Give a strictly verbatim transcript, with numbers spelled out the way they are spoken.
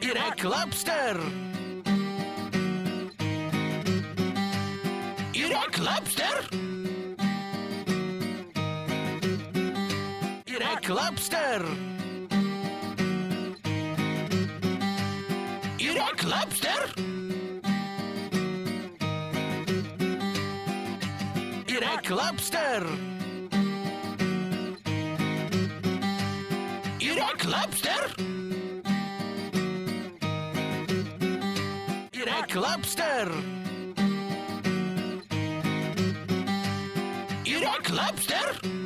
Yürek lobster. Yürek lobster. Yürek lobster. Yürek lobster. Yürek lobster. Yürek lobster. Yürek lobster. Yürek lobster.